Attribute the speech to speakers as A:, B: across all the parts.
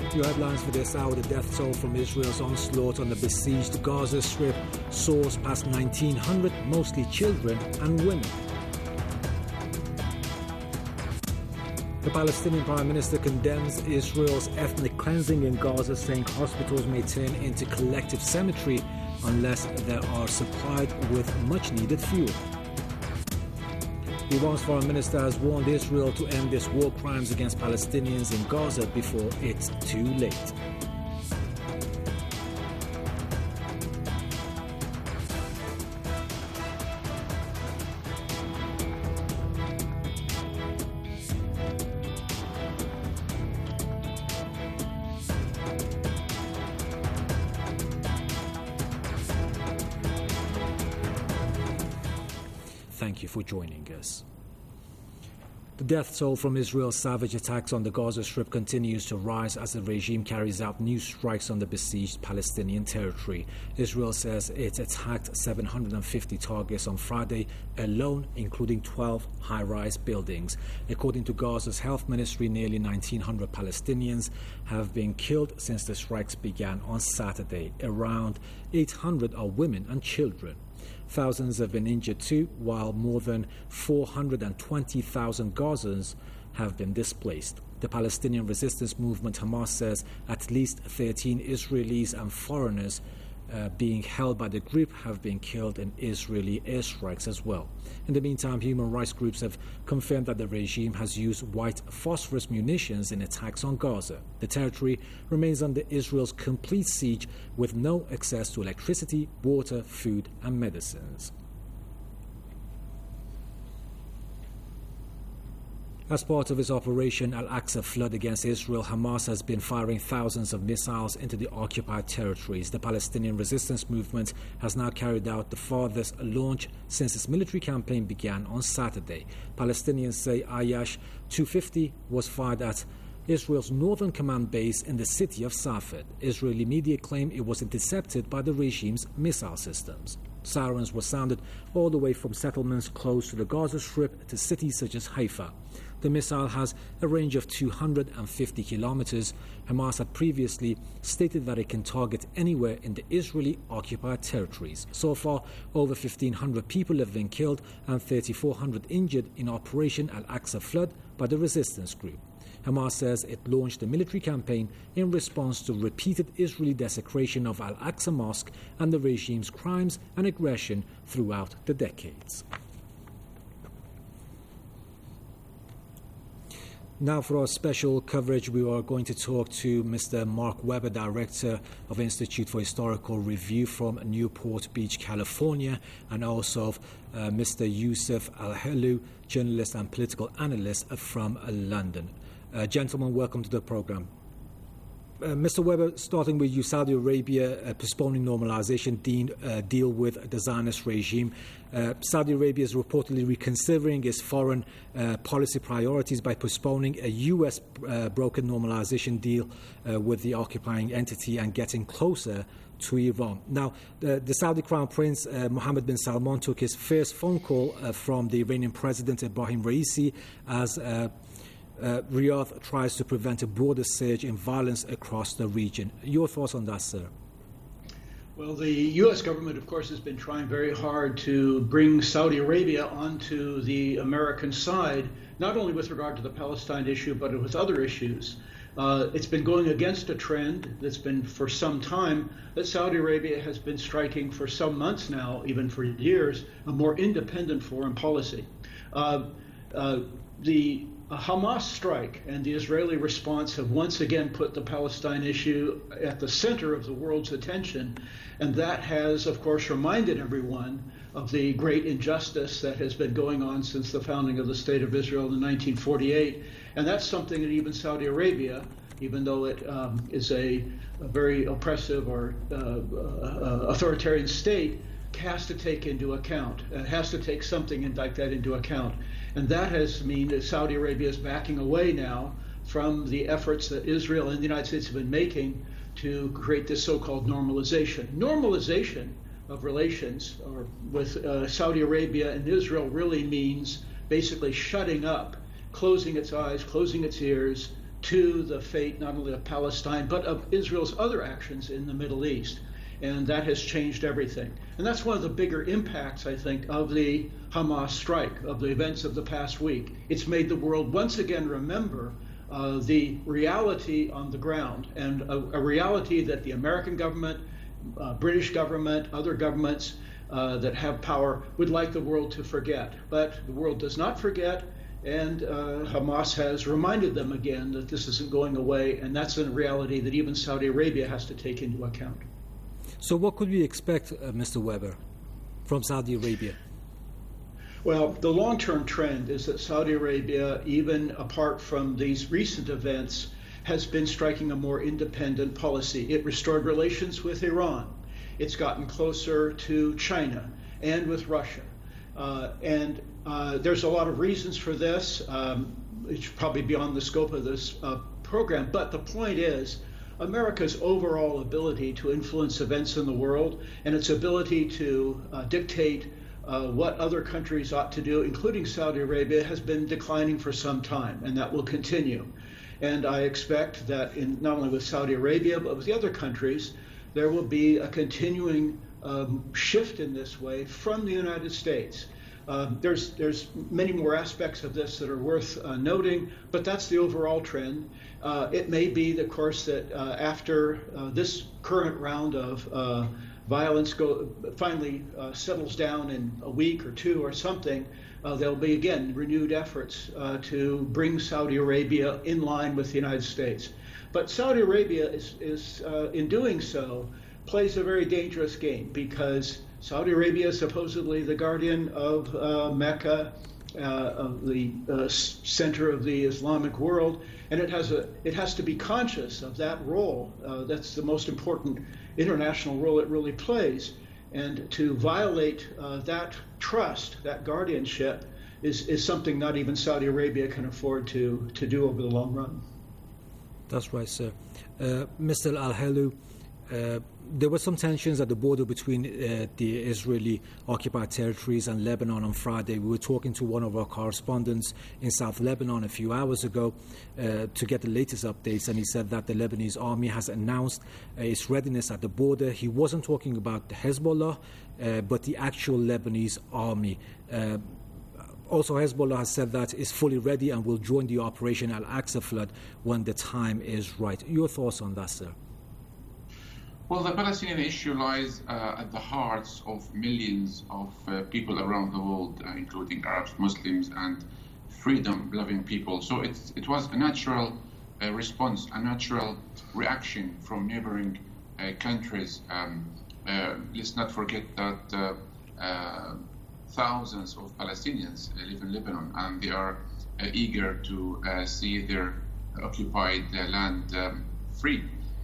A: Your headlines for this hour: the death toll from Israel's onslaught on the besieged Gaza Strip soars past 1,900, mostly children and women. The Palestinian Prime Minister condemns Israel's ethnic cleansing in Gaza, saying hospitals may turn into collective cemetery unless they are supplied with much-needed fuel. Iran's foreign minister has warned Israel to end its war crimes against Palestinians in Gaza before it's too late. Thank you for joining us. The death toll from Israel's savage attacks on the Gaza Strip continues to rise as the regime carries out new strikes on the besieged Palestinian territory. Israel says it attacked 750 targets on Friday alone, including 12 high-rise buildings. According to Gaza's health ministry, nearly 1,900 Palestinians have been killed since the strikes began on Saturday. Around 800 are women and children. Thousands have been injured too, while more than 420,000 Gazans have been displaced. The Palestinian resistance movement Hamas says at least 13 Israelis and foreigners being held by the group have been killed in Israeli airstrikes as well. In the meantime, human rights groups have confirmed that the regime has used white phosphorus munitions in attacks on Gaza. The territory remains under Israel's complete siege with no access to electricity, water, food and medicines. As part of its Operation Al-Aqsa flood against Israel, Hamas has been firing thousands of missiles into the occupied territories. The Palestinian resistance movement has now carried out the farthest launch since its military campaign began on Saturday. Palestinians say Ayash 250 was fired at Israel's northern command base in the city of Safed. Israeli media claim it was intercepted by the regime's missile systems. Sirens were sounded all the way from settlements close to the Gaza Strip to cities such as Haifa. The missile has a range of 250 kilometers. Hamas had previously stated that it can target anywhere in the Israeli-occupied territories. So far, over 1,500 people have been killed and 3,400 injured in Operation Al-Aqsa flood by the resistance group. Hamas says it launched a military campaign in response to repeated Israeli desecration of Al-Aqsa Mosque and the regime's crimes and aggression throughout the decades. Now for our special coverage, we are going to talk to Mr. Mark Weber, Director of Institute for Historical Review from Newport Beach, California, and also Mr. Yusuf Al-Helu, journalist and political analyst from London. Gentlemen, welcome to the program. Mr. Weber, starting with you, Saudi Arabia postponing normalization deal with the Zionist regime. Saudi Arabia is reportedly reconsidering its foreign policy priorities by postponing a U.S. brokered normalization deal with the occupying entity and getting closer to Iran. Now, the Saudi Crown Prince Mohammed bin Salman took his first phone call from the Iranian President Ebrahim Raisi as Riyadh tries to prevent a broader surge in violence across the region. Your thoughts on that, sir?
B: Well, the U.S. government, of course, has been trying very hard to bring Saudi Arabia onto the American side, not only with regard to the Palestine issue, but with other issues. It's been going against a trend that's been for some time, that Saudi Arabia has been striking for some months now, even for years, a more independent foreign policy. The Hamas strike and the Israeli response have once again put the Palestine issue at the center of the world's attention, and that has, of course, reminded everyone of the great injustice that has been going on since the founding of the State of Israel in 1948, and that's something that even Saudi Arabia, even though it is a very oppressive or authoritarian state, has to take into account. It has to take something like that into account. And that has mean that Saudi Arabia is backing away now from the efforts that Israel and the United States have been making to create this so-called normalization. Normalization of relations with Saudi Arabia and Israel really means basically shutting up, closing its eyes, closing its ears to the fate not only of Palestine, but of Israel's other actions in the Middle East. And that has changed everything. And that's one of the bigger impacts, I think, of the Hamas strike, of the events of the past week. It's made the world once again remember the reality on the ground, and a reality that the American government, British government, other governments that have power would like the world to forget. But the world does not forget, and Hamas has reminded them again that this isn't going away, and that's a reality that even Saudi Arabia has to take into account.
A: So what could we expect, Mr. Weber, from Saudi Arabia?
B: Well, the long-term trend is that Saudi Arabia, even apart from these recent events, has been striking a more independent policy. It restored relations with Iran. It's gotten closer to China and with Russia. And there's a lot of reasons for this. It's probably beyond the scope of this program. But the point is, America's overall ability to influence events in the world and its ability to dictate what other countries ought to do, including Saudi Arabia, has been declining for some time, and that will continue. And I expect that not only with Saudi Arabia, but with the other countries, there will be a continuing shift in this way from the United States. There's many more aspects of this that are worth noting, but that's the overall trend. It may be, of course, that after this current round of violence finally settles down in a week or two or something, there'll be, again, renewed efforts to bring Saudi Arabia in line with the United States. But Saudi Arabia is in doing so, plays a very dangerous game, because Saudi Arabia is supposedly the guardian of Mecca, of the center of the Islamic world, and it has to be conscious of that role. That's the most important international role it really plays, and to violate that trust, that guardianship, is something not even Saudi Arabia can afford to do over the long run.
A: That's right, sir. Mr. Al-Helu, there were some tensions at the border between the Israeli-occupied territories and Lebanon on Friday. We were talking to one of our correspondents in South Lebanon a few hours ago to get the latest updates, and he said that the Lebanese army has announced its readiness at the border. He wasn't talking about the Hezbollah, but the actual Lebanese army. Also, Hezbollah has said that it's fully ready and will join the Operation Al-Aqsa flood when the time is right. Your thoughts on that, sir?
C: Well, the Palestinian issue lies at the hearts of millions of people around the world, including Arabs, Muslims, and freedom-loving people. So it was a natural response, a natural reaction from neighboring countries. Let's not forget that thousands of Palestinians live in Lebanon, and they are eager to see their occupied land free.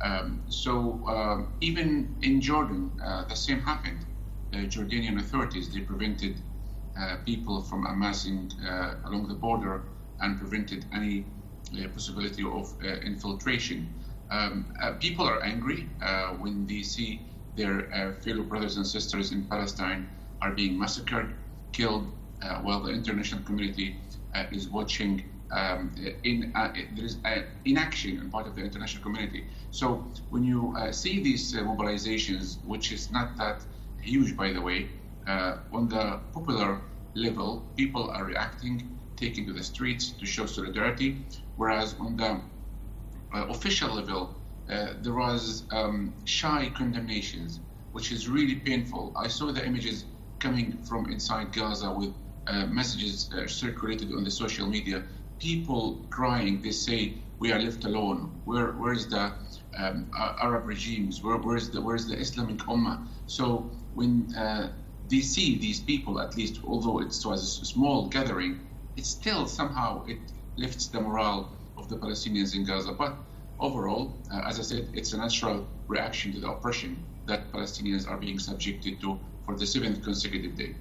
C: So even in Jordan, the same happened. Jordanian authorities, they prevented people from amassing along the border and prevented any possibility of infiltration. People are angry when they see their fellow brothers and sisters in Palestine are being massacred, killed, while the international community is watching. There is inaction on part of the international community. So when you see these mobilizations, which is not that huge, by the way, on the popular level, people are reacting, taking to the streets to show solidarity, whereas on the official level, there was shy condemnations, which is really painful. I saw the images coming from inside Gaza with messages circulated on the social media. People crying, they say, we are left alone. Where is the Arab regimes? Where is the Islamic Ummah? So when they see these people, at least, although it was a small gathering, it still somehow it lifts the morale of the Palestinians in Gaza. But overall, as I said, it's a natural reaction to the oppression that Palestinians are being subjected to for the 7th consecutive day.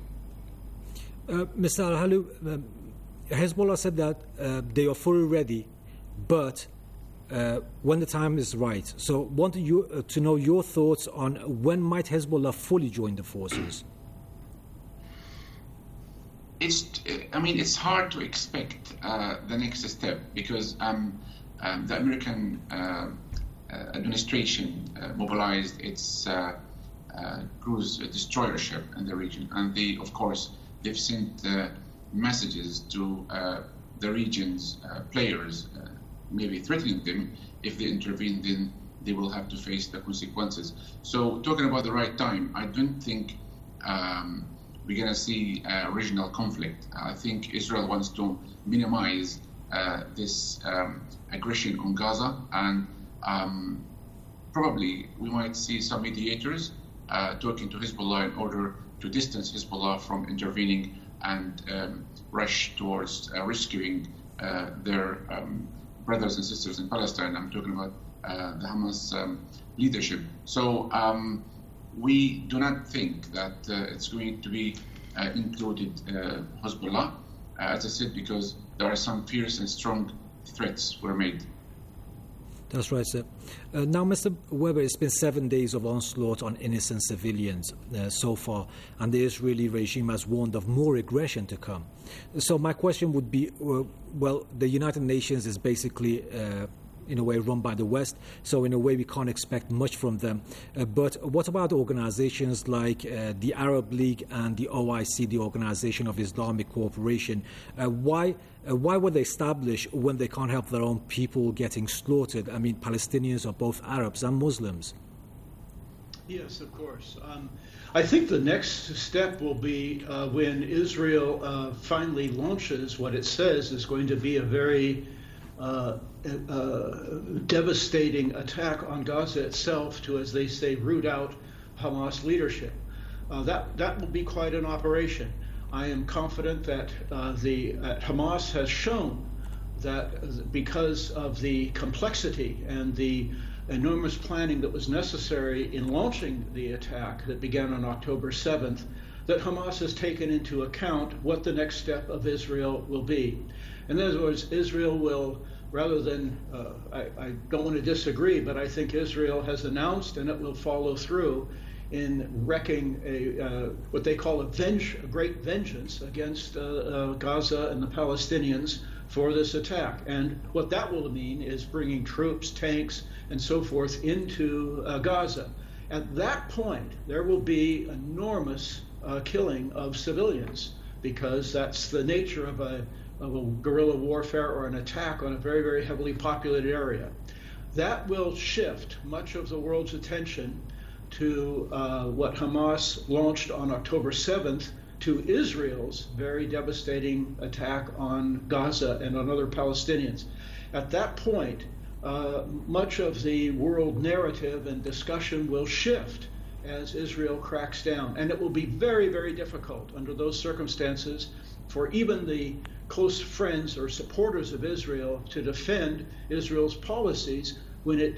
A: Mr. Al-Helu, Hezbollah said that they are fully ready, but when the time is right. So wanted you to know your thoughts on when might Hezbollah fully join the forces?
C: It's hard to expect the next step because the American administration mobilized its cruise destroyer ship in the region, and they've sent messages to the region's players, maybe threatening them if they intervene, then they will have to face the consequences. So talking about the right time, I don't think we're going to see regional conflict. I think Israel wants to minimize this aggression on Gaza, and probably we might see some mediators talking to Hezbollah in order to distance Hezbollah from intervening and rush towards rescuing their brothers and sisters in Palestine. I'm talking about the Hamas leadership. So we do not think that it's going to be included Hezbollah, as I said, because there are some fierce and strong threats were made.
A: That's right, sir. Now, Mr. Weber, it's been 7 days of onslaught on innocent civilians so far, and the Israeli regime has warned of more aggression to come. So my question would be, well, the United Nations is basically in a way run by the West, so in a way we can't expect much from them. But what about organizations like the Arab League and the OIC, the Organization of Islamic Cooperation? Why were they established when they can't help their own people getting slaughtered? I mean, Palestinians are both Arabs and Muslims.
B: Yes, of course. I think the next step will be when Israel finally launches what it says is going to be a very devastating attack on Gaza itself to, as they say, root out Hamas leadership. That will be quite an operation. I am confident that Hamas has shown that because of the complexity and the enormous planning that was necessary in launching the attack that began on October 7th, that Hamas has taken into account what the next step of Israel will be. In other words, Israel will, rather than, I don't want to disagree, but I think Israel has announced, and it will follow through, in wreaking what they call a great vengeance against Gaza and the Palestinians for this attack. And what that will mean is bringing troops, tanks, and so forth into Gaza. At that point, there will be enormous killing of civilians, because that's the nature of a guerrilla warfare or an attack on a very, very heavily populated area. That will shift much of the world's attention to what Hamas launched on October 7th, to Israel's very devastating attack on Gaza and on other Palestinians. At that point, much of the world narrative and discussion will shift as Israel cracks down. And it will be very, very difficult under those circumstances for even the close friends or supporters of Israel to defend Israel's policies when it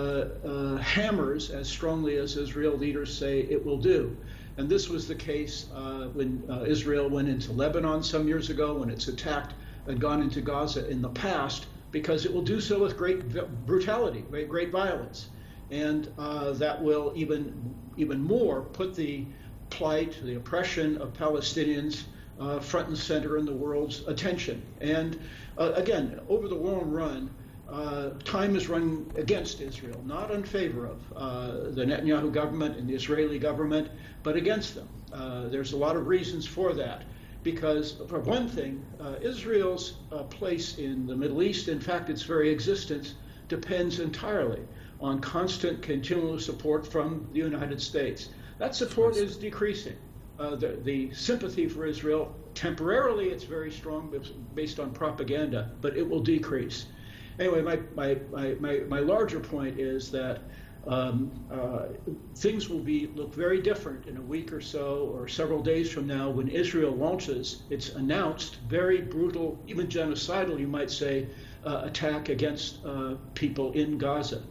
B: hammers as strongly as Israel leaders say it will do. And this was the case when Israel went into Lebanon some years ago, when it's attacked and gone into Gaza in the past, because it will do so with great brutality, great violence. And that will even more put the plight, the oppression of Palestinians front and center in the world's attention. And again, over the long run, time is running against Israel, not in favor of the Netanyahu government and the Israeli government, but against them. There's a lot of reasons for that, because for one thing, Israel's place in the Middle East, in fact, its very existence, depends entirely on constant, continual support from the United States. That support is decreasing. The sympathy for Israel, temporarily it's very strong based on propaganda, but it will decrease. Anyway, my larger point is that things will look very different in a week or so or several days from now when Israel launches its announced, very brutal, even genocidal, you might say, attack against people in Gaza.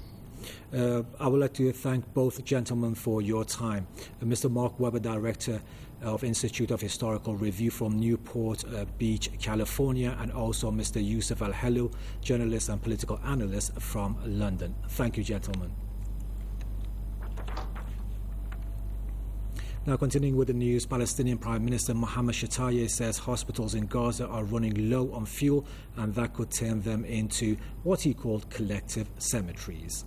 A: I would like to thank both gentlemen for your time. Mr. Mark Weber, Director of Institute of Historical Review from Newport Beach, California, and also Mr. Yusuf Al-Helou, journalist and political analyst from London. Thank you, gentlemen. Now, continuing with the news, Palestinian Prime Minister Mohammed Shtayyeh says hospitals in Gaza are running low on fuel and that could turn them into what he called collective cemeteries.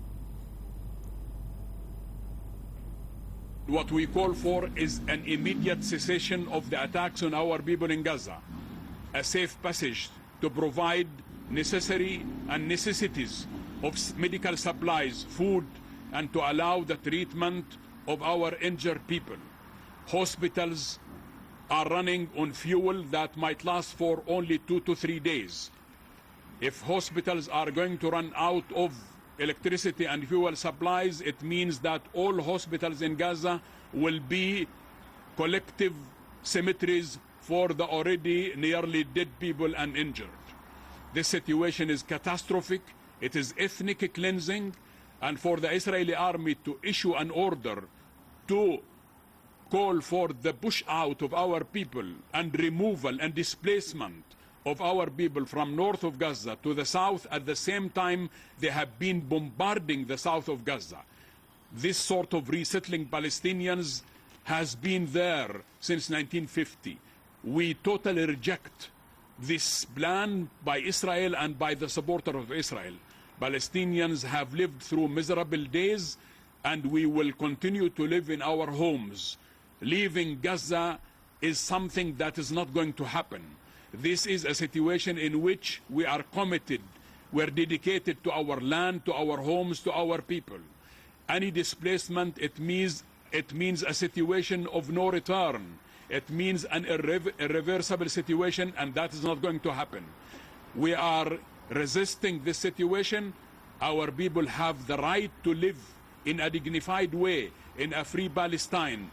D: What we call for is an immediate cessation of the attacks on our people in Gaza, a safe passage to provide necessary and necessities of medical supplies, food, and to allow the treatment of our injured people. Hospitals are running on fuel that might last for only 2 to 3 days. If hospitals are going to run out of electricity and fuel supplies, it means that all hospitals in Gaza will be collective cemeteries for the already nearly dead people and injured. This situation is catastrophic. It is ethnic cleansing, and for the Israeli army to issue an order to call for the push out of our people and removal and displacement of our people from north of Gaza to the south, at the same time they have been bombarding the south of Gaza. This sort of resettling Palestinians has been there since 1950. We totally reject this plan by Israel and by the supporter of Israel. Palestinians have lived through miserable days, and we will continue to live in our homes. Leaving Gaza is something that is not going to happen. This is a situation in which we are committed. We're dedicated to our land, to our homes, to our people. Any displacement, it means a situation of no return. It means an irreversible situation, and that is not going to happen. We are resisting this situation. Our people have the right to live in a dignified way in a free Palestine.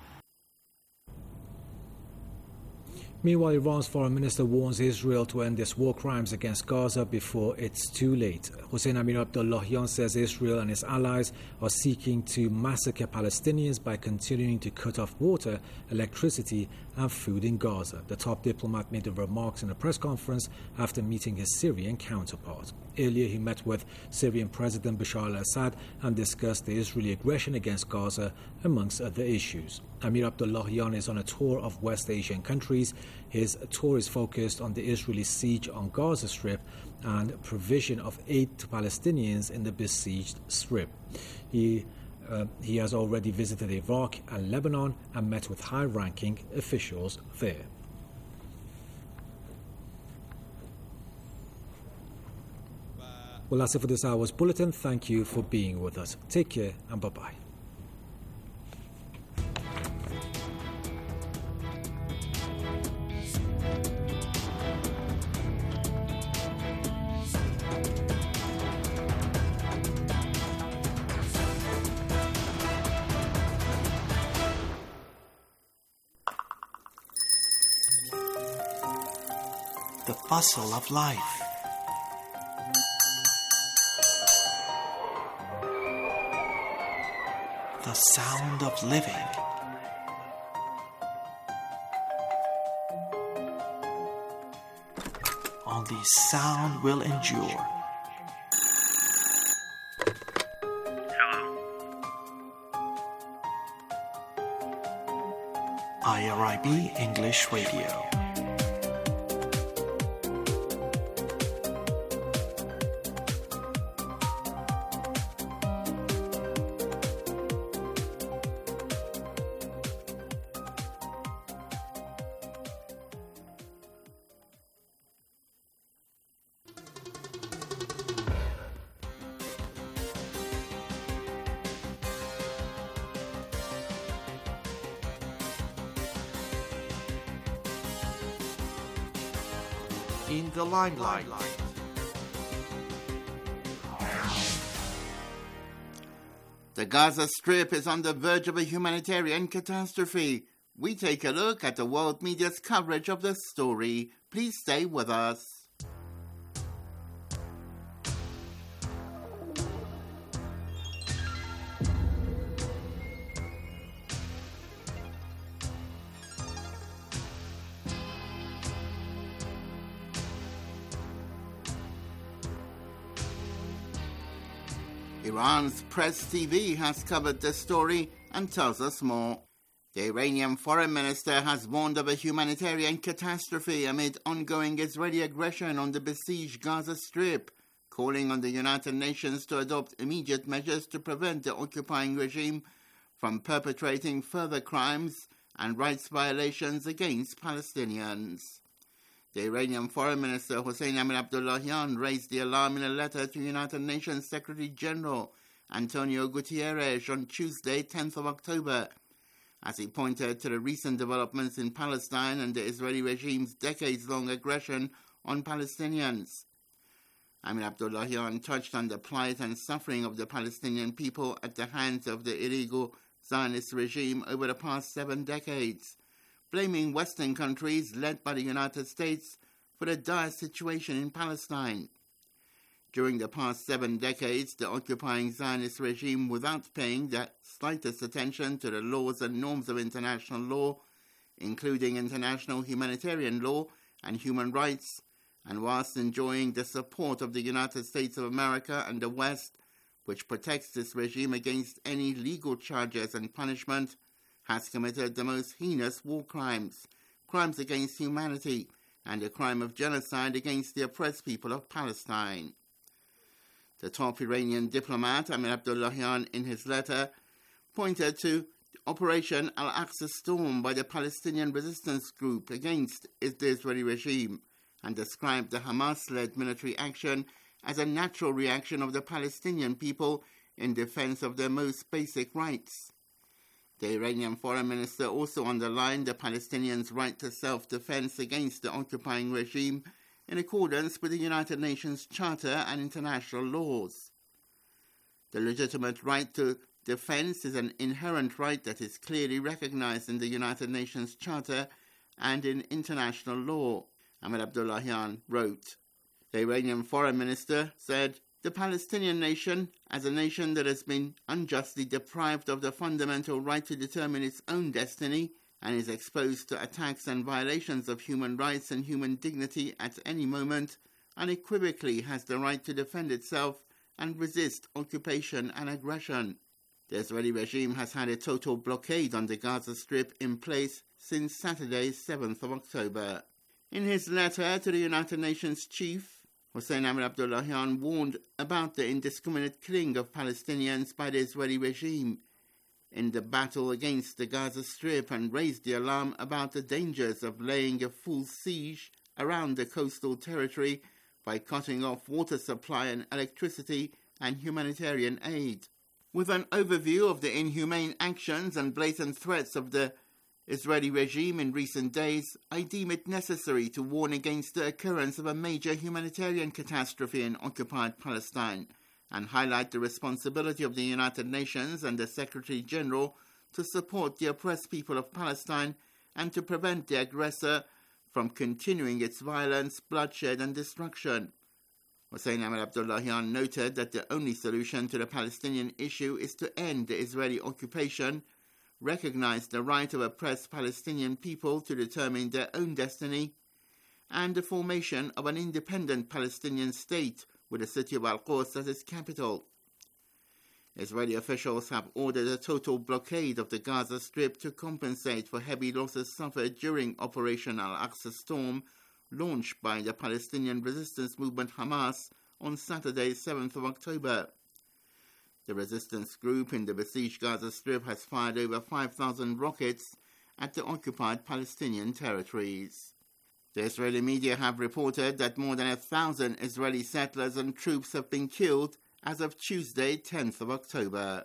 A: Meanwhile, Iran's foreign minister warns Israel to end its war crimes against Gaza before it's too late. Hossein Amir-Abdollahian says Israel and its allies are seeking to massacre Palestinians by continuing to cut off water, electricity and food in Gaza. The top diplomat made the remarks in a press conference after meeting his Syrian counterpart. Earlier, he met with Syrian President Bashar al-Assad and discussed the Israeli aggression against Gaza, amongst other issues. Amir-Abdollahian is on a tour of West Asian countries. His tour is focused on the Israeli siege on Gaza Strip and provision of aid to Palestinians in the besieged Strip. He has already visited Iraq and Lebanon and met with high-ranking officials there. Well, that's it for this hour's bulletin. Thank you for being with us. Take care and bye-bye.
E: The bustle of life. The sound of living. Only sound will endure. IRIB English Radio. In the limelight.
F: The Gaza Strip is on the verge of a humanitarian catastrophe. We take a look at the world media's coverage of the story. Please stay with us. Iran's Press TV has covered the story and tells us more. The Iranian foreign minister has warned of a humanitarian catastrophe amid ongoing Israeli aggression on the besieged Gaza Strip, calling on the United Nations to adopt immediate measures to prevent the occupying regime from perpetrating further crimes and rights violations against Palestinians. The Iranian Foreign Minister Hossein Amir-Abdollahian raised the alarm in a letter to United Nations Secretary General Antonio Guterres on Tuesday, 10th of October, as he pointed to the recent developments in Palestine and the Israeli regime's decades-long aggression on Palestinians. Amir-Abdollahian touched on the plight and suffering of the Palestinian people at the hands of the illegal Zionist regime over the past 7 decades, blaming Western countries led by the United States for the dire situation in Palestine. During the past 7 decades, the occupying Zionist regime, without paying the slightest attention to the laws and norms of international law, including international humanitarian law and human rights, and whilst enjoying the support of the United States of America and the West, which protects this regime against any legal charges and punishment, has committed the most heinous war crimes, crimes against humanity, and a crime of genocide against the oppressed people of Palestine. The top Iranian diplomat, Amir-Abdollahian, in his letter, pointed to Operation Al-Aqsa Storm by the Palestinian resistance group against the Israeli regime, and described the Hamas-led military action as a natural reaction of the Palestinian people in defense of their most basic rights. The Iranian foreign minister also underlined the Palestinians' right to self-defense against the occupying regime in accordance with the United Nations Charter and international laws. The legitimate right to defense is an inherent right that is clearly recognized in the United Nations Charter and in international law, Amir-Abdollahian wrote. The Iranian foreign minister said, "The Palestinian nation, as a nation that has been unjustly deprived of the fundamental right to determine its own destiny and is exposed to attacks and violations of human rights and human dignity at any moment, unequivocally has the right to defend itself and resist occupation and aggression." The Israeli regime has had a total blockade on the Gaza Strip in place since Saturday, 7th of October. In his letter to the United Nations chief, Hossein Amir-Abdollahian warned about the indiscriminate killing of Palestinians by the Israeli regime in the battle against the Gaza Strip and raised the alarm about the dangers of laying a full siege around the coastal territory by cutting off water supply and electricity and humanitarian aid. With an overview of the inhumane actions and blatant threats of the Israeli regime in recent days, I deem it necessary to warn against the occurrence of a major humanitarian catastrophe in occupied Palestine and highlight the responsibility of the United Nations and the Secretary General to support the oppressed people of Palestine and to prevent the aggressor from continuing its violence, bloodshed and destruction. Hossein Amir-Abdollahian noted that the only solution to the Palestinian issue is to end the Israeli occupation, recognize the right of oppressed Palestinian people to determine their own destiny, and the formation of an independent Palestinian state with the city of Al-Quds as its capital. Israeli officials have ordered a total blockade of the Gaza Strip to compensate for heavy losses suffered during Operation Al-Aqsa Storm, launched by the Palestinian resistance movement Hamas on Saturday, 7th of October. The resistance group in the besieged Gaza Strip has fired over 5,000 rockets at the occupied Palestinian territories. The Israeli media have reported that more than 1,000 Israeli settlers and troops have been killed as of Tuesday, 10th of October.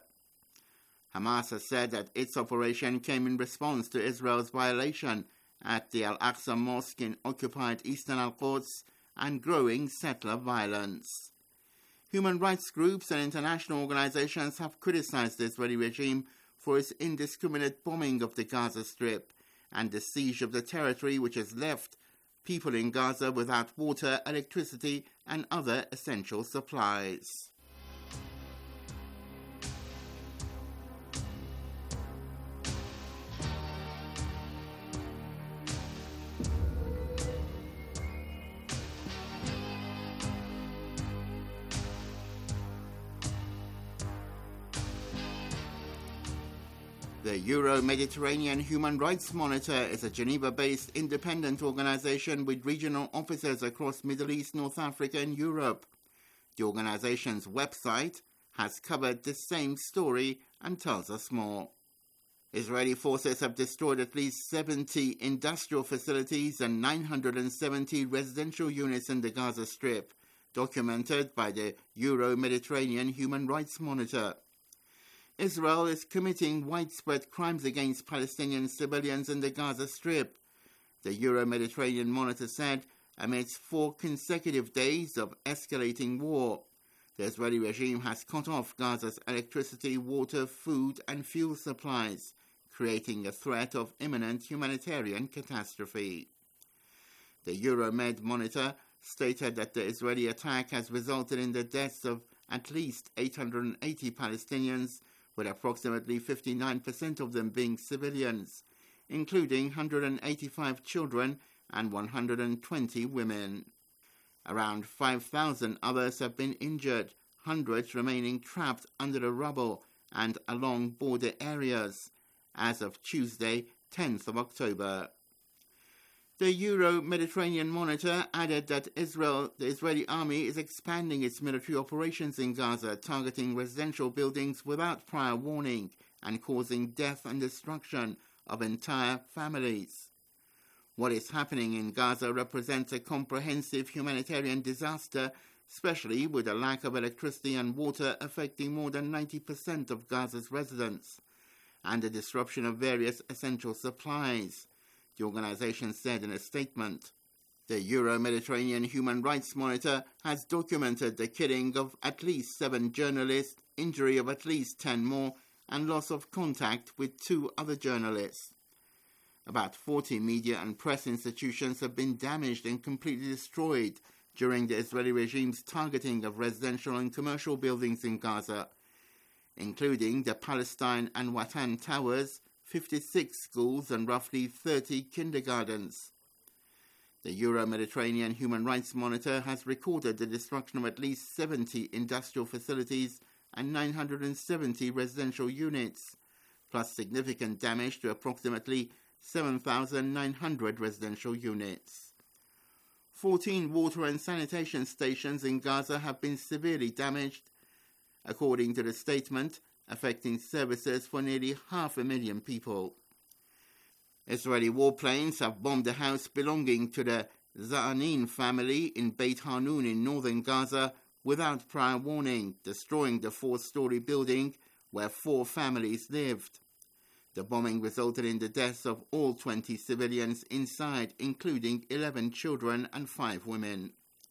F: Hamas has said that its operation came in response to Israel's violation at the Al-Aqsa Mosque in occupied eastern Al-Quds and growing settler violence. Human rights groups and international organizations have criticized the Israeli regime for its indiscriminate bombing of the Gaza Strip and the siege of the territory, which has left people in Gaza without water, electricity, and other essential supplies. The Euro-Mediterranean Human Rights Monitor is a Geneva-based independent organization with regional offices across Middle East, North Africa and Europe. The organization's website has covered the same story and tells us more. Israeli forces have destroyed at least 70 industrial facilities and 970 residential units in the Gaza Strip, documented by the Euro-Mediterranean Human Rights Monitor. Israel is committing widespread crimes against Palestinian civilians in the Gaza Strip, the Euro-Mediterranean Monitor said, amidst 4 consecutive days of escalating war. The Israeli regime has cut off Gaza's electricity, water, food and fuel supplies, creating a threat of imminent humanitarian catastrophe. The Euromed Monitor stated that the Israeli attack has resulted in the deaths of at least 880 Palestinians, with approximately 59% of them being civilians, including 185 children and 120 women. Around 5,000 others have been injured, hundreds remaining trapped under the rubble and along border areas, as of Tuesday, 10th of October. The Euro-Mediterranean Monitor added that the Israeli army is expanding its military operations in Gaza, targeting residential buildings without prior warning and causing death and destruction of entire families. What is happening in Gaza represents a comprehensive humanitarian disaster, especially with a lack of electricity and water affecting more than 90% of Gaza's residents, and the disruption of various essential supplies, the organization said in a statement. The Euro-Mediterranean Human Rights Monitor has documented the killing of at least 7 journalists, injury of at least 10 more, and loss of contact with 2 other journalists. About 40 media and press institutions have been damaged and completely destroyed during the Israeli regime's targeting of residential and commercial buildings in Gaza, including the Palestine and Watan Towers, 56 schools and roughly 30 kindergartens. The Euro-Mediterranean Human Rights Monitor has recorded the destruction of at least 70 industrial facilities and 970 residential units, plus significant damage to approximately 7,900 residential units. 14 water and sanitation stations in Gaza have been severely damaged, according to the statement, affecting services for nearly 500,000 people. Israeli warplanes have bombed a house belonging to the Za'anin family in Beit Hanun in northern Gaza without prior warning, destroying the 4-story building where 4 families lived. The bombing resulted in the deaths of all 20 civilians inside, including 11 children and 5 women.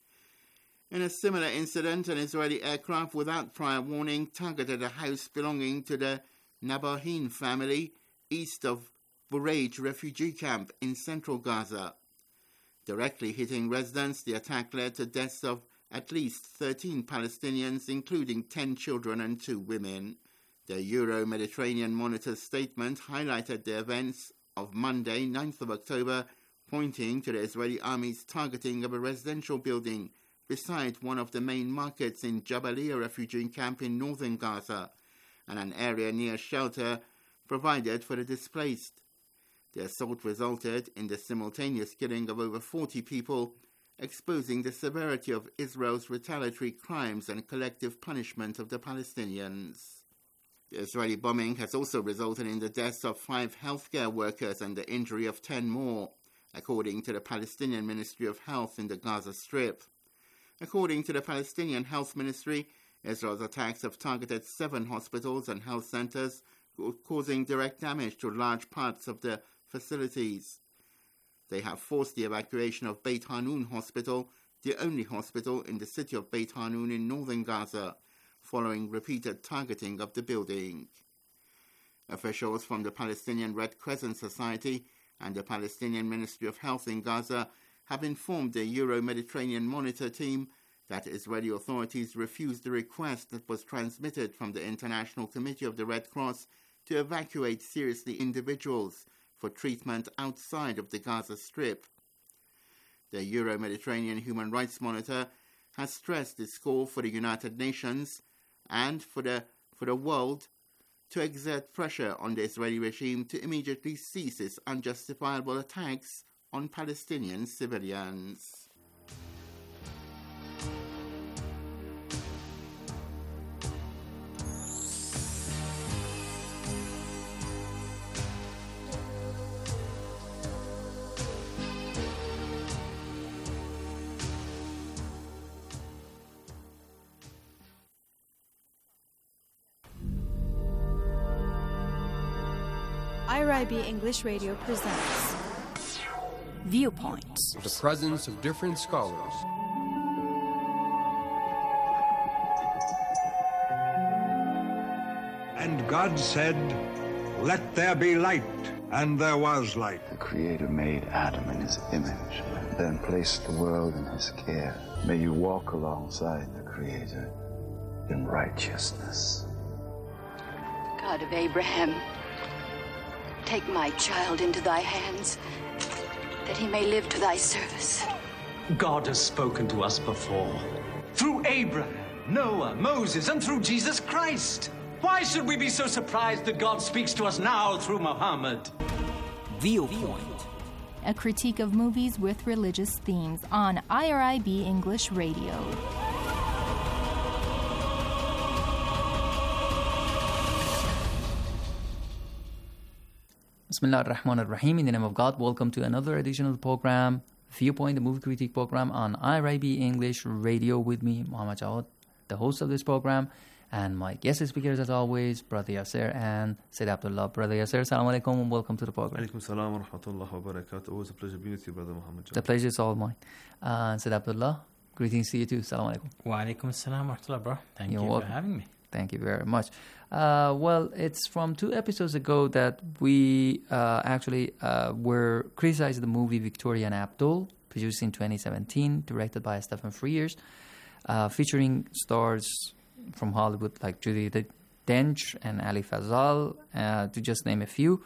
F: In a similar incident, an Israeli aircraft without prior warning targeted a house belonging to the Nabahin family east of Bureij refugee camp in central Gaza. Directly hitting residents, the attack led to deaths of at least 13 Palestinians, including 10 children and 2 women. The Euro-Mediterranean Monitor statement highlighted the events of Monday, 9th of October, pointing to the Israeli army's targeting of a residential building beside one of the main markets in Jabalia refugee camp in northern Gaza, and an area near shelter provided for the displaced. The assault resulted in the simultaneous killing of over 40 people, exposing the severity of Israel's retaliatory crimes and collective punishment of the Palestinians. The Israeli bombing has also resulted in the deaths of 5 healthcare workers and the injury of 10 more, according to the Palestinian Ministry of Health in the Gaza Strip. According to the Palestinian Health Ministry, Israel's attacks have targeted 7 hospitals and health centers, causing direct damage to large parts of the facilities. They have forced the evacuation of Beit Hanun Hospital, the only hospital in the city of Beit Hanun in northern Gaza, following repeated targeting of the building. Officials from the Palestinian Red Crescent Society and the Palestinian Ministry of Health in Gaza have informed the Euro-Mediterranean Monitor team that Israeli authorities refused the request that was transmitted from the International Committee of the Red Cross to evacuate seriously individuals for treatment outside of the Gaza Strip. The Euro-Mediterranean Human Rights Monitor has stressed its call for the United Nations and for the world to exert pressure on the Israeli regime to immediately cease its unjustifiable attacks on Palestinian civilians.
G: IRIB English Radio presents Viewpoints.
H: The presence of different scholars.
I: And God said, "Let there be light," and there was light.
J: The Creator made Adam in his image, and then placed the world in his care. May you walk alongside the Creator in righteousness.
K: God of Abraham, take my child into thy hands, that he may live to thy service.
L: God has spoken to us before, through Abraham, Noah, Moses, and through Jesus Christ. Why should we be so surprised that God speaks to us now through Muhammad?
G: Viewpoint, a critique of movies with religious themes on IRIB English Radio.
M: Bismillah ar-Rahman ar-Rahim. In the name of God, welcome to another edition of the program, Viewpoint, the movie critique program on IRIB English Radio with me, Muhammad Jawad, the host of this program, and my guest speakers as always, Brother Yasser and Sayyid Abdullah. Brother Yasser, Assalamu alaikum and welcome to the program.
N: Alaikum salam wa rahmatullahi wa barakatuh. Always a pleasure being with you, Brother Muhammad Jawad.
M: The pleasure is all mine. Sayyid Abdullah, greetings to you too. Assalamu alaikum.
O: Wa alaikum assalam wa rahmatullah, bro. Thank you
M: welcome.
O: for having me.
M: Thank you very much. Well, it's from 2 episodes ago that we were criticizing the movie Victoria and Abdul, produced in 2017, directed by Stephen Frears, featuring stars from Hollywood like Judi Dench and Ali Fazal, to just name a few.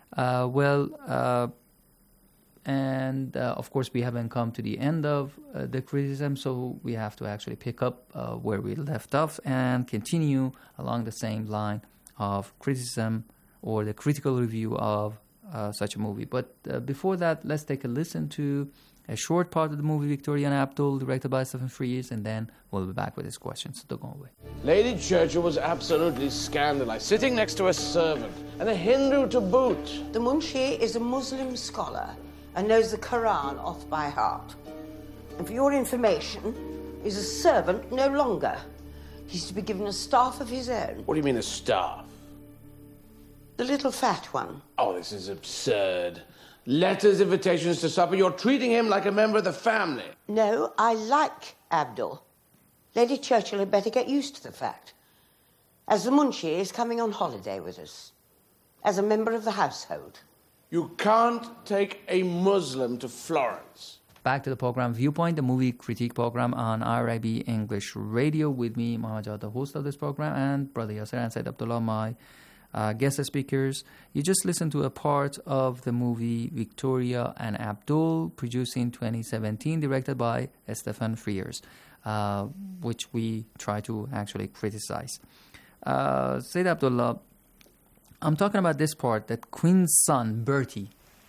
M: Of course, we haven't come to the end of the criticism, so we have to actually pick up where we left off and continue along the same line of criticism or the critical review of such a movie. But before that, let's take a listen to a short part of the movie Victoria and Abdul, directed by Stephen Frears, and then we'll be back with his questions. So don't go away.
P: Lady Churchill was absolutely scandalized, sitting next to a servant, and a Hindu to boot.
Q: The Munshi is a Muslim scholar and knows the Quran off by heart. And for your information, is a servant no longer. He's to be given a staff of his own.
P: What do you mean, a staff?
Q: The little fat one.
P: Oh, this is absurd. Letters, invitations to supper. You're treating him like a member of the family.
Q: No, I like Abdul. Lady Churchill had better get used to the fact, as the Munshi is coming on holiday with us, as a member of the household.
P: You can't take a Muslim to Florence.
M: Back to the program Viewpoint, the movie critique program on IRIB English Radio with me, Muhammad Jawad, the host of this program, and Brother Yasser and Sayyid Abdullah, my guest speakers. You just listened to a part of the movie Victoria and Abdul, produced in 2017, directed by Stephen Frears, which we try to actually criticize. Sayyid Abdullah, I'm talking about this part that Queen's son, Bertie,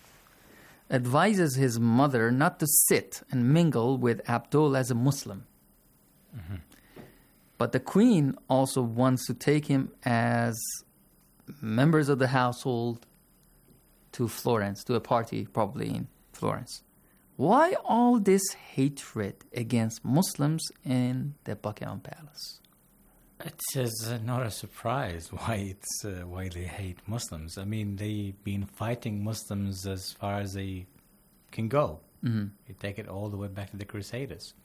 M: advises his mother not to sit and mingle with Abdul as a Muslim. Mm-hmm. But the Queen also wants to take him as members of the household to Florence, to a party probably in Florence. Why all this hatred against Muslims in the Buckingham Palace?
O: It is not a surprise why they hate Muslims. I mean, they've been fighting Muslims as far as they can go. Mm-hmm. You take it all the way back to the Crusaders.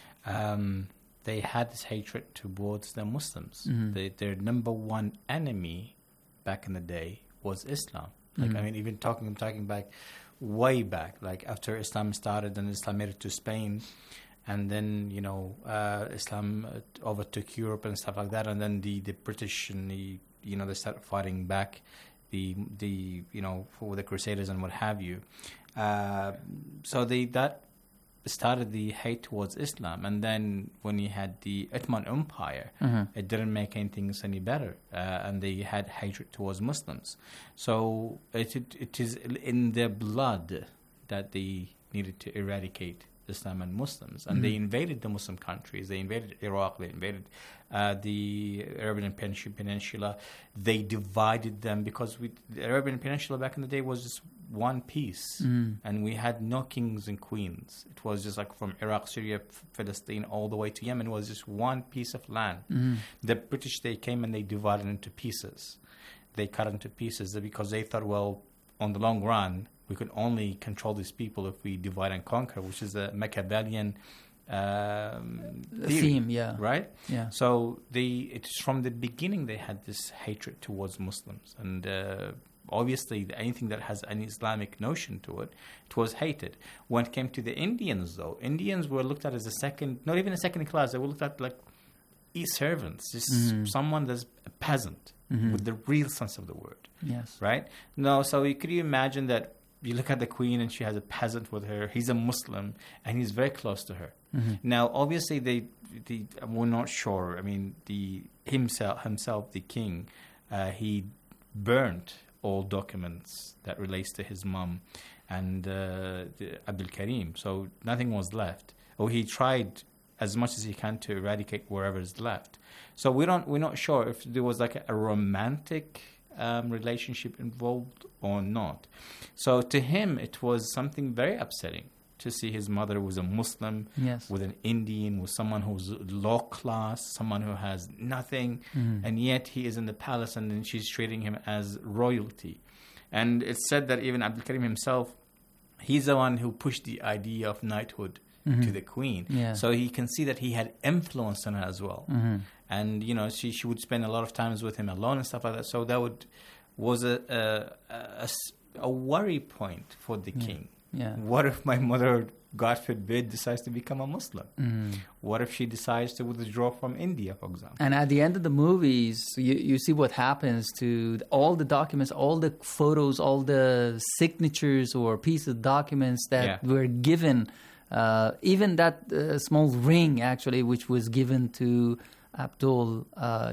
O: They had this hatred towards the Muslims. Mm-hmm. Their number one enemy back in the day was Islam. Mm-hmm. I mean, even talking back, way back, like after Islam started and Islam made it to Spain, and then, Islam overtook Europe and stuff like that, and then the British and they started fighting back for the Crusaders and what have you. So that started the hate towards Islam. And then when you had the Ottoman Empire, it didn't make things any better. And they had hatred towards Muslims. So it is in their blood that they needed to eradicate Islam and Muslims. And they invaded the Muslim countries. They invaded Iraq. They invaded the Arabian Peninsula. They divided them because the Arabian Peninsula back in the day was just one piece. And we had no kings and queens. It was just like from Iraq, Syria, Palestine, all the way to Yemen. It was just one piece of land. The British, they came and they divided into pieces. They cut into pieces because they thought, well, on the long run, we could only control these people if we divide and conquer, which is a Machiavellian
M: theme, yeah.
O: Right?
M: Yeah.
O: So it's from the beginning they had this hatred towards Muslims. And obviously anything that has an Islamic notion to it, it was hated. When it came to the Indians, though, Indians were looked at as not even a second class. They were looked at like servants, just someone that's a peasant with the real sense of the word.
M: Yes.
O: Right? No, so could you imagine that you look at the queen and she has a peasant with her. He's a Muslim and he's very close to her. Now, obviously, we're not sure. I mean, himself, the king, he burnt all documents that relates to his mom and Abdul Karim. So nothing was left. Or he tried as much as he can to eradicate wherever is left. So we're not sure if there was like a romantic relationship involved or not. So to him, it was something very upsetting to see his mother was a Muslim with an Indian, with someone who's low class, someone who has nothing, and yet he is in the palace and then she's treating him as royalty. And it's said that even Abdul Karim himself, he's the one who pushed the idea of knighthood to the queen.
M: Yeah.
O: So he can see that he had influence on her as well. And, you know, she would spend a lot of times with him alone and stuff like that. So that was a worry point for the king.
M: Yeah.
O: What if my mother, God forbid, decides to become a Muslim? What if she decides to withdraw from India, for example?
M: And at the end of the movies, you see what happens to all the documents, all the photos, all the signatures or pieces of documents that were given. Even that small ring, actually, which was given to Abdul,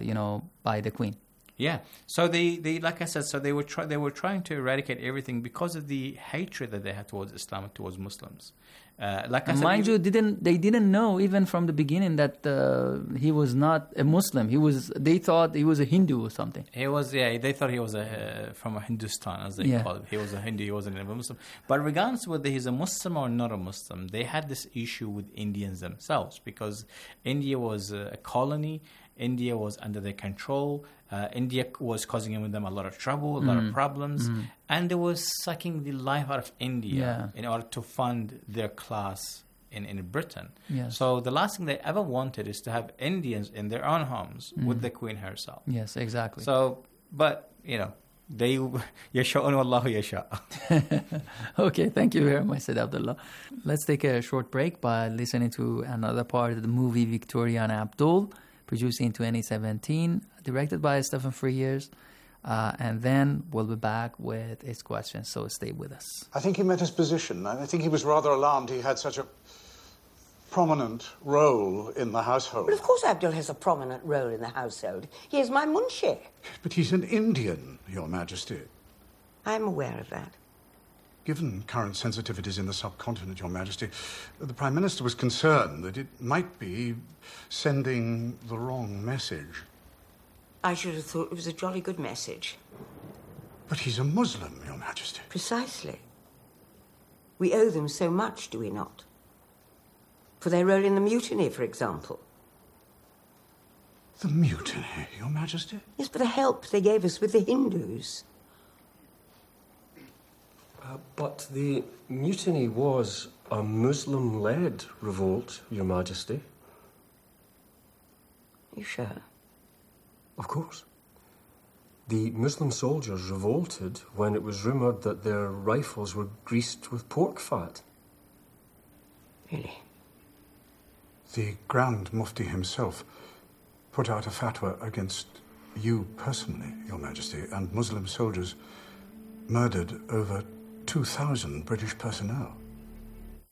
M: by the queen.
O: Yeah. So they like I said, so they were trying to eradicate everything because of the hatred that they had towards Islam and towards Muslims. Like I said,
M: mind you, they didn't know even from the beginning that he was not a Muslim. They thought he was a Hindu or something.
O: He was, they thought he was from a Hindustan, as they call it. He was a Hindu. He wasn't a Muslim. But regardless of whether he's a Muslim or not a Muslim, they had this issue with Indians themselves because India was a colony. India was under their control. India was causing them a lot of trouble, a lot of problems. And they were sucking the life out of India in order to fund their class in Britain.
M: Yes.
O: So the last thing they ever wanted is to have Indians in their own homes with the queen herself.
M: Yes, exactly.
O: So, but, they yasha'un wallahu yasha'.
M: Okay, thank you very much, Said Abdullah. Let's take a short break by listening to another part of the movie Victoria and Abdul, produced in 2017, directed by Stephen Frears, and then we'll be back with his questions, so stay with us.
R: I think he met his position. I think he was rather alarmed he had such a prominent role in the household.
Q: Well, of course Abdul has a prominent role in the household. He is my munshi.
R: But he's an Indian, Your Majesty.
Q: I'm aware of that.
R: Given current sensitivities in the subcontinent, Your Majesty, the Prime Minister was concerned that it might be sending the wrong message.
Q: I should have thought it was a jolly good message.
R: But he's a Muslim, Your Majesty.
Q: Precisely. We owe them so much, do we not? For their role in the mutiny, for example.
R: The mutiny, Your Majesty?
Q: Yes, for the help they gave us with the Hindus.
S: But the mutiny was a Muslim-led revolt, Your Majesty.
Q: You sure?
S: Of course. The Muslim soldiers revolted when it was rumoured that their rifles were greased with pork fat.
Q: Really?
R: The Grand Mufti himself put out a fatwa against you personally, Your Majesty, and Muslim soldiers murdered over 2,000 British personnel.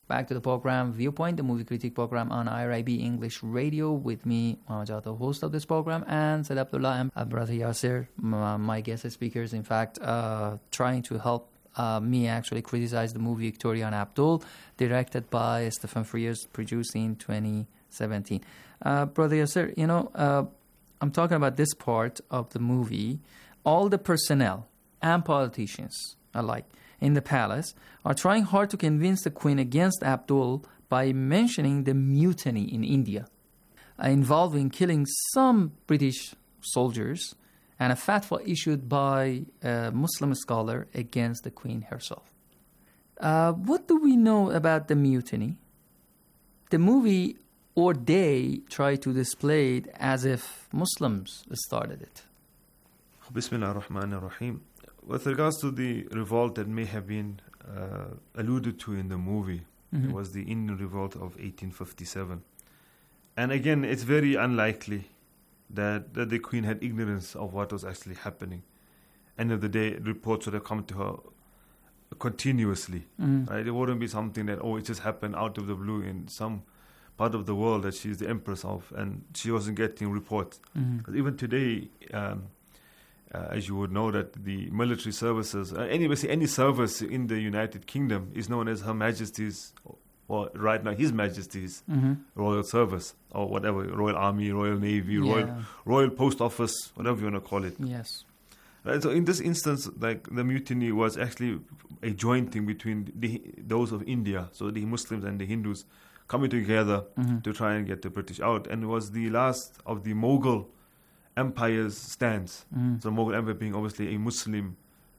M: Back to the program Viewpoint, the movie critique program on IRIB English Radio with me, Mohammed Jawad, the host of this program, and Said Abdullah and Brother Yasir, my guest speakers, in fact, trying to help me actually criticize the movie Victoria and Abdul, directed by Stephen Frears, produced in 2017. Brother Yasir, I'm talking about this part of the movie. All the personnel and politicians alike in the palace are trying hard to convince the Queen against Abdul by mentioning the mutiny in India, involving killing some British soldiers and a fatwa issued by a Muslim scholar against the Queen herself. What do we know about the mutiny? The movie, or they, try to display it as if Muslims started it.
N: Bismillah ar-Rahman ar-Rahim. With regards to the revolt that may have been alluded to in the movie, it was the Indian revolt of 1857. And again, it's very unlikely that the Queen had ignorance of what was actually happening. End of the day, reports would have come to her continuously. Right? It wouldn't be something that, it just happened out of the blue in some part of the world that she's the empress of, and she wasn't getting reports. Because even today, as you would know, that the military services, any service in the United Kingdom is known as Her Majesty's, or right now His Majesty's Royal Service, or whatever, Royal Army, Royal Navy, Royal Post Office, whatever you want to call it.
M: Yes.
N: Right, so in this instance, like the mutiny was actually a joint thing between those of India, so the Muslims and the Hindus, coming together to try and get the British out, and it was the last of the Mughal Empire's stands. So Mughal Empire being obviously a Muslim,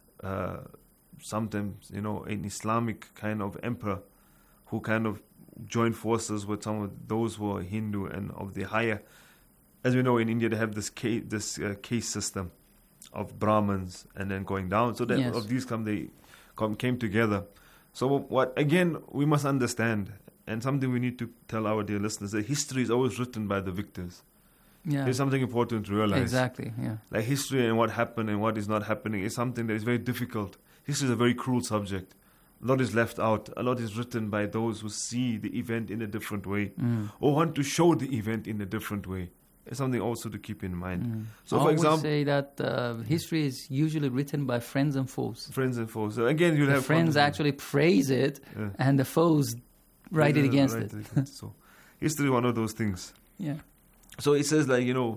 N: sometimes an Islamic kind of emperor, who kind of joined forces with some of those who are Hindu and of the higher. As we know, in India they have this caste system of Brahmins and then going down. So that of these came together. So what again we must understand, and something we need to tell our dear listeners, that history is always written by the victors.
M: Yeah.
N: It's something important to realize.
M: Exactly, yeah.
N: Like history and what happened and what is not happening is something that is very difficult. History is a very cruel subject. A lot is left out. A lot is written by those who see the event in a different way or want to show the event in a different way. It's something also to keep in mind. So, for example,
M: I would say that history is usually written by friends and foes.
N: Friends and foes. So again, you'll have
M: friends actually praise it, and the foes write it against it.
N: So, history is one of those things.
M: Yeah.
N: So it says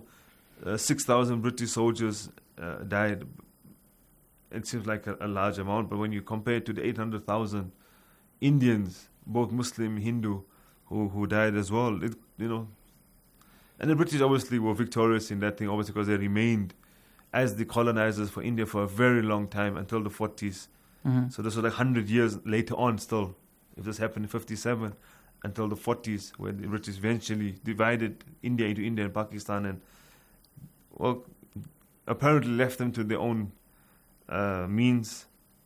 N: 6,000 British soldiers died. It seems like a large amount, but when you compare it to the 800,000 Indians, both Muslim, Hindu, who died as well, and the British obviously were victorious in that thing, obviously because they remained as the colonizers for India for a very long time, until the 40s. So this was like 100 years later on still. If this happened in 57, until the 40s, where the British eventually divided India into India and Pakistan, and apparently left them to their own means.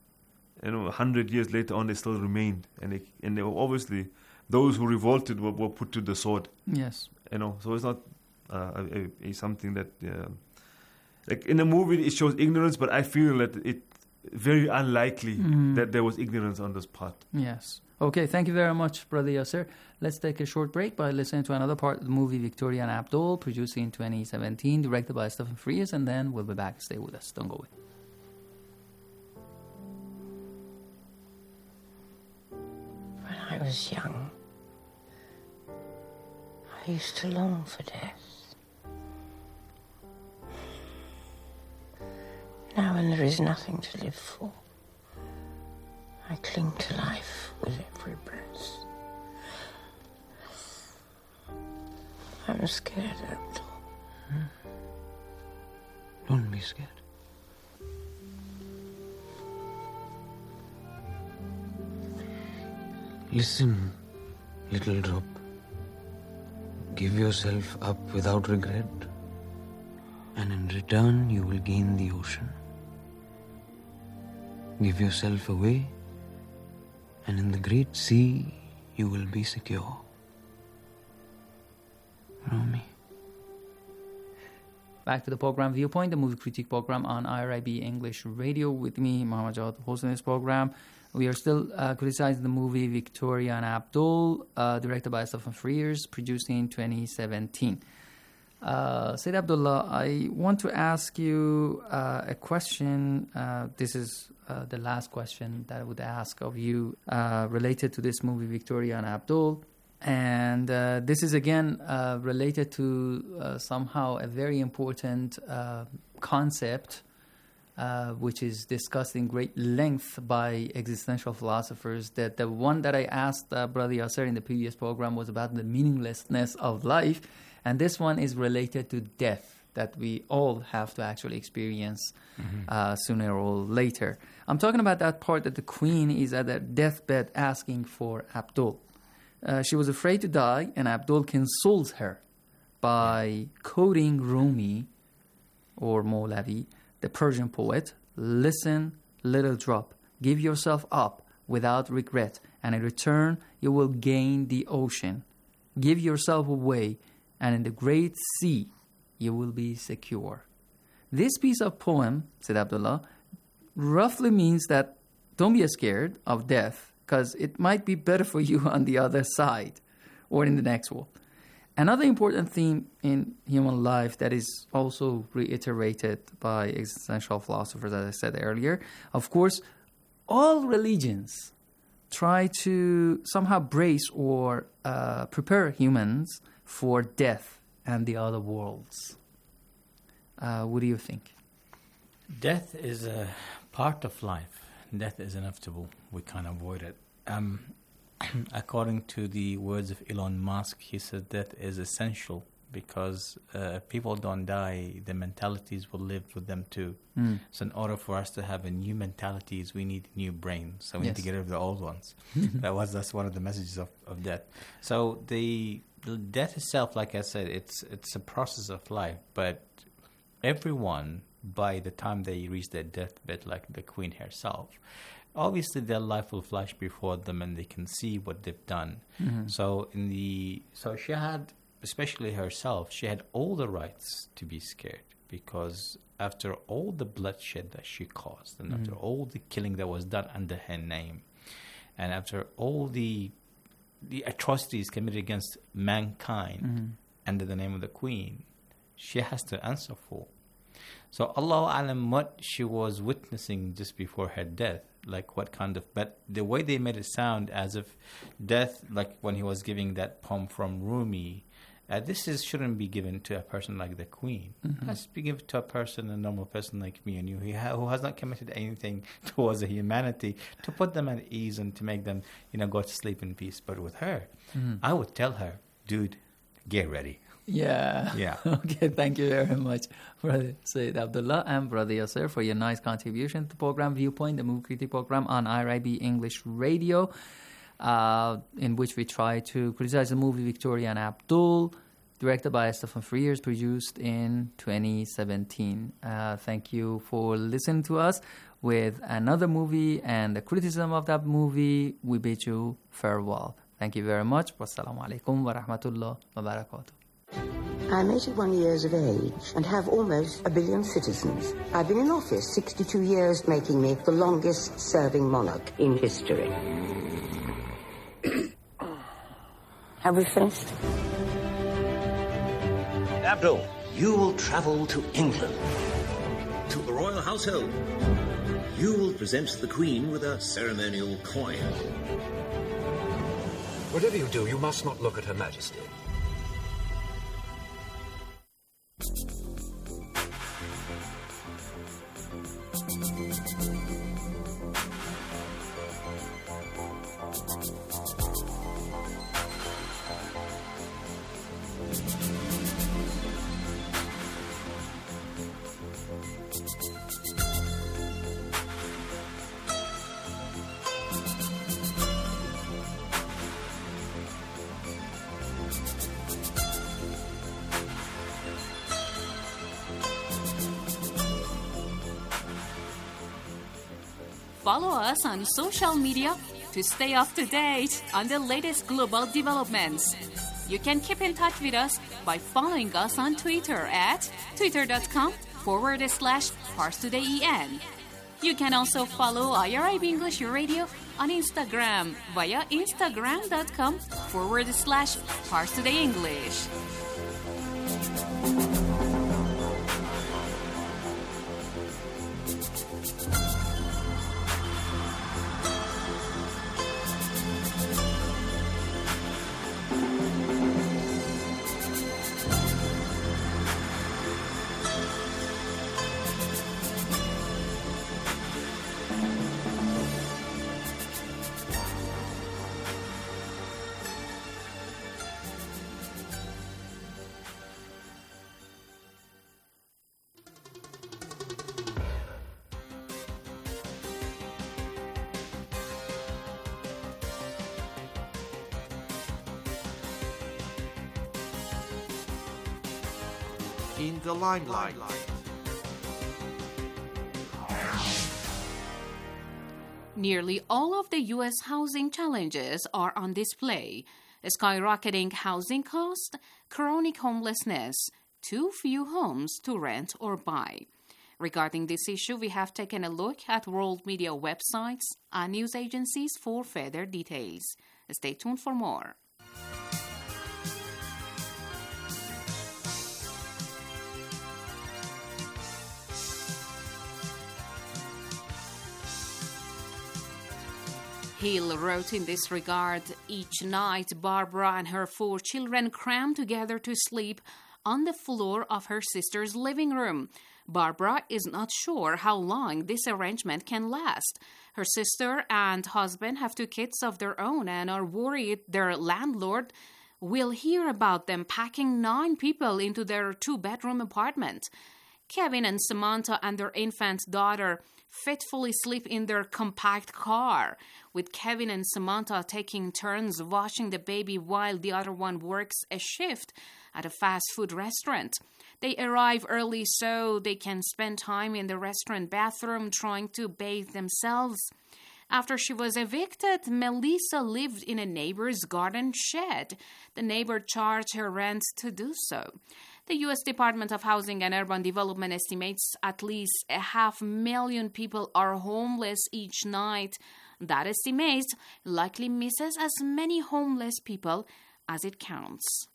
N: 100 years later on, they still remained, and they were obviously, those who revolted were put to the sword.
M: Yes.
N: So it's not something that, like in the movie, it shows ignorance, but I feel that it's very unlikely that there was ignorance on this part.
M: Yes. Okay, thank you very much, Brother Yasir. Let's take a short break by listening to another part of the movie Victoria and Abdul, produced in 2017, directed by Stephen Frears, and then we'll be back. Stay with us. Don't go away.
Q: When I was young, I used to long for death. Now when there is nothing to live for, I cling to life with every breath. I'm scared, Abdul.
T: Don't be scared. Listen, little drop. Give yourself up without regret, and in return you will gain the ocean. Give yourself away, and in the great sea you will be secure. Rumi.
M: Back to the program Viewpoint, the movie critique program on IRIB English Radio, with me, Mohammed Jawad, hosting this program. We are still criticizing the movie Victoria and Abdul, directed by Stephen Frears, produced in 2017. Sayyid Abdullah, I want to ask you a question. This is the last question that I would ask of you related to this movie Victoria and Abdul. And this is again related to somehow a very important concept which is discussed in great length by existential philosophers. That the one that I asked Brother Yasser in the previous program was about the meaninglessness of life, and this one is related to death, that we all have to actually experience sooner or later. I'm talking about that part that the queen is at her deathbed asking for Abdul. She was afraid to die, and Abdul consoles her by quoting Rumi or Mawlavi, the Persian poet. Listen, little drop, give yourself up without regret, and in return you will gain the ocean. Give yourself away, and in the great sea you will be secure. This piece of poem, said Abdullah, roughly means that don't be scared of death, because it might be better for you on the other side or in the next world. Another important theme in human life that is also reiterated by existential philosophers, as I said earlier, of course, all religions try to somehow brace or prepare humans for death and the other worlds. What do you think?
O: Death is a part of life. Death is inevitable. We can't avoid it. According to the words of Elon Musk, he said death is essential because if people don't die, the mentalities will live with them too. So in order for us to have a new mentalities, we need new brains. So we need to get rid of the old ones. That's one of the messages of death. So the death itself, like I said, it's a process of life, but everyone, by the time they reach their deathbed, like the queen herself, obviously their life will flash before them and they can see what they've done. So she had, especially herself, she had all the rights to be scared, because after all the bloodshed that she caused, and after all the killing that was done under her name, and after all the atrocities committed against mankind under the name of the queen, she has to answer for. So Allahu Alam, what she was witnessing just before her death, like what kind of, but the way they made it sound as if death, like when he was giving that poem from Rumi, shouldn't be given to a person like the queen. It has to be given to a normal person like me and you, who has not committed anything towards the humanity, to put them at ease and to make them, go to sleep in peace. But with her, I would tell her, dude, get ready. Yeah. Okay, thank you very much, Brother Sayyid Abdullah and Brother Yasser, for your nice contribution to the program Viewpoint, the movie critic program on IRIB English Radio, in which we try to criticize the movie Victoria and Abdul, directed by Stephen Frears, produced in 2017. Thank you for listening to us with another movie and the criticism of that movie. We bid you farewell. Thank you very much. Wassalamu alaikum wa rahmatullah wa barakatuh.
Q: I'm 81 years of age and have almost 1 billion citizens. I've been in office 62 years, making me the longest serving monarch in history. Have we finished?
U: Abdul, you will travel to England, to the royal household. You will present the Queen with a ceremonial coin.
I: Whatever you do, you must not look at Her Majesty.
V: Follow us on social media to stay up to date on the latest global developments. You can keep in touch with us by following us on Twitter at twitter.com/ParsTodayEN. You can also follow IRIB English Radio on Instagram via instagram.com/ParsTodayEnglish.
E: In the limelight.
V: Nearly all of the U.S. housing challenges are on display: skyrocketing housing costs, chronic homelessness, too few homes to rent or buy. Regarding this issue, we have taken a look at world media websites and news agencies for further details. Stay tuned for more. Hill wrote in this regard, "Each night, Barbara and her 4 children cram together to sleep on the floor of her sister's living room. Barbara is not sure how long this arrangement can last. Her sister and husband have 2 kids of their own and are worried their landlord will hear about them packing 9 people into their 2-bedroom apartment. Kevin and Samantha and their infant daughter fitfully sleep in their compact car, with Kevin and Samantha taking turns washing the baby while the other one works a shift at a fast food restaurant. They arrive early so they can spend time in the restaurant bathroom trying to bathe themselves. After she was evicted, Melissa lived in a neighbor's garden shed. The neighbor charged her rent to do so. The U.S. Department of Housing and Urban Development estimates at least 500,000 people are homeless each night. That estimate likely misses as many homeless people as it counts."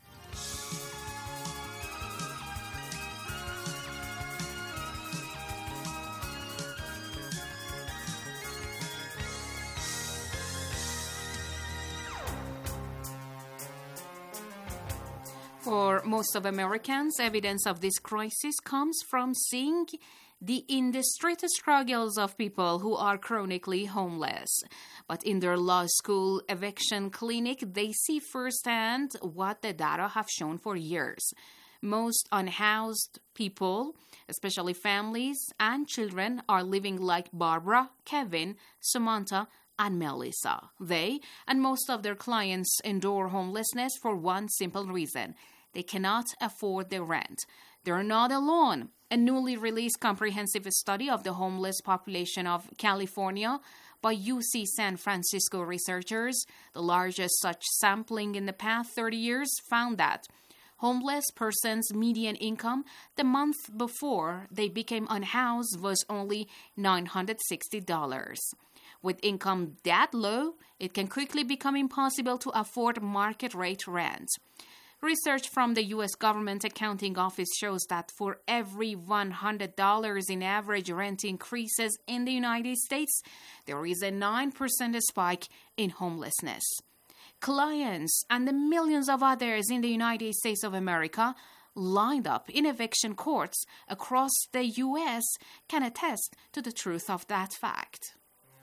V: For most of Americans, evidence of this crisis comes from seeing the in-the-street struggles of people who are chronically homeless. But in their law school eviction clinic, they see firsthand what the data have shown for years. Most unhoused people, especially families and children, are living like Barbara, Kevin, Samantha, and Melissa. They and most of their clients endure homelessness for one simple reason: they cannot afford the rent. They're not alone. A newly released comprehensive study of the homeless population of California by UC San Francisco researchers, the largest such sampling in the past 30 years, found that homeless persons' median income the month before they became unhoused was only $960. With income that low, it can quickly become impossible to afford market rate rent. Research from the U.S. Government Accounting Office shows that for every $100 in average rent increases in the United States, there is a 9% spike in homelessness. Clients and the millions of others in the United States of America lined up in eviction courts across the U.S. can attest to the truth of that fact.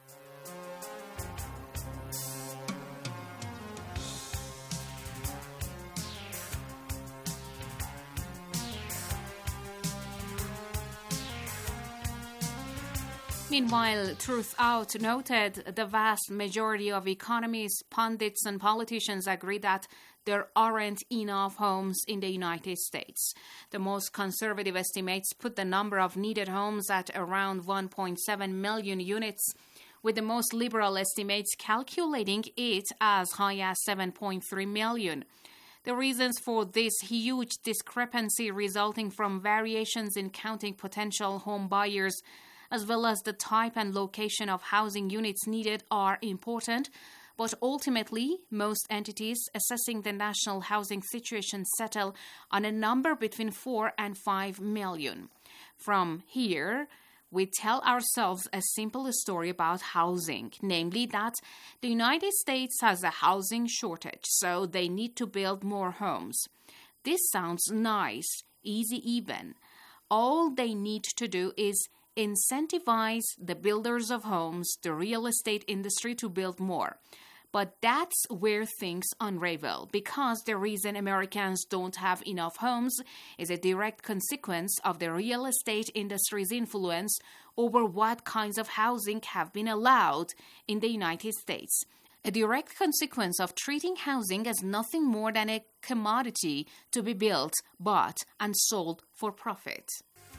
V: Meanwhile, Truth Out noted the vast majority of economists, pundits, and politicians agree that there aren't enough homes in the United States. The most conservative estimates put the number of needed homes at around 1.7 million units, with the most liberal estimates calculating it as high as 7.3 million. The reasons for this huge discrepancy resulting from variations in counting potential home buyers as well as the type and location of housing units needed are important, but ultimately, most entities assessing the national housing situation settle on a number between 4 and 5 million. From here, we tell ourselves a simple story about housing, namely that the United States has a housing shortage, so they need to build more homes. This sounds nice, easy even. All they need to do is incentivize the builders of homes, the real estate industry, to build more. But that's where things unravel, because the reason Americans don't have enough homes is a direct consequence of the real estate industry's influence over what kinds of housing have been allowed in the United States. A direct consequence of treating housing as nothing more than a commodity to be built, bought, and sold for profit.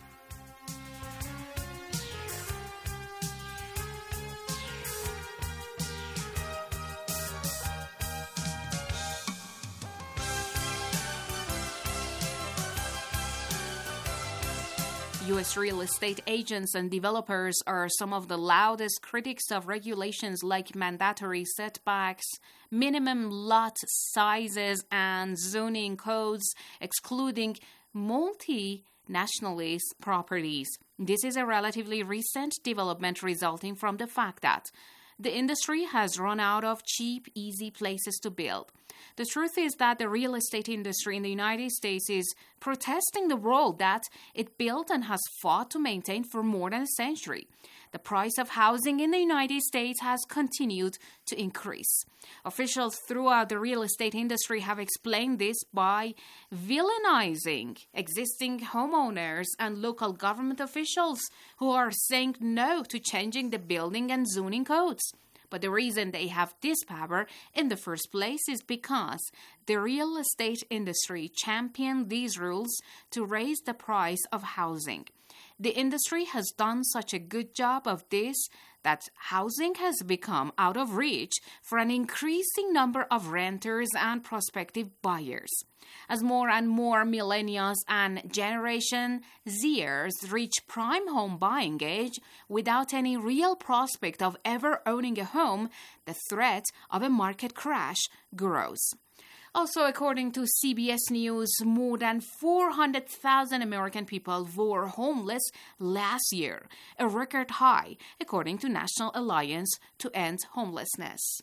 V: U.S. real estate agents and developers are some of the loudest critics of regulations like mandatory setbacks, minimum lot sizes, and zoning codes excluding multi-nationalist properties. This is a relatively recent development resulting from the fact that the industry has run out of cheap, easy places to build. The truth is that the real estate industry in the United States is protesting the role that it built and has fought to maintain for more than a century. The price of housing in the United States has continued to increase. Officials throughout the real estate industry have explained this by villainizing existing homeowners and local government officials who are saying no to changing the building and zoning codes. But the reason they have this power in the first place is because the real estate industry championed these rules to raise the price of housing. The industry has done such a good job of this that housing has become out of reach for an increasing number of renters and prospective buyers. As more and more millennials and Generation Zers reach prime home buying age without any real prospect of ever owning a home, the threat of a market crash grows. Also, according to CBS News, more than 400,000 American people were homeless last year, a record high, according to National Alliance to End Homelessness.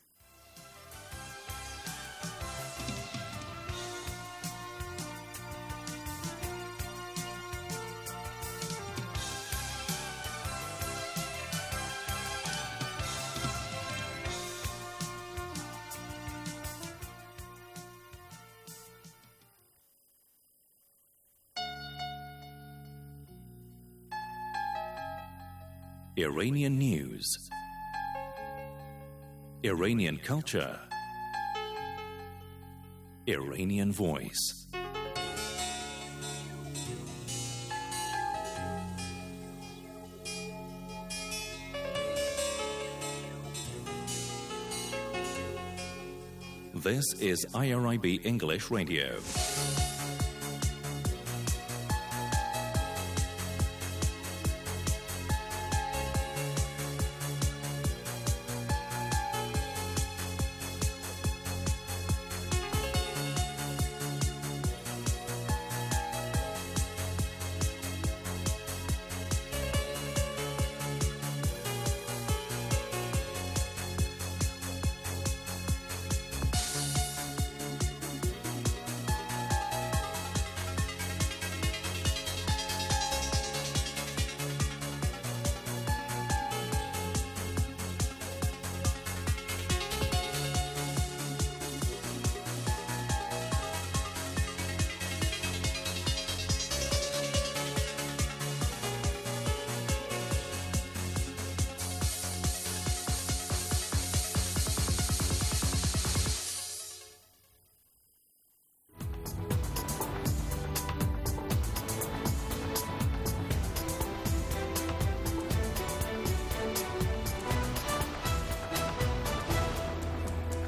B: Iranian news, Iranian culture, Iranian voice. This is IRIB English Radio.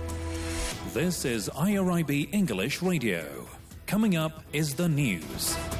B: This is IRIB English Radio. Coming up is the news.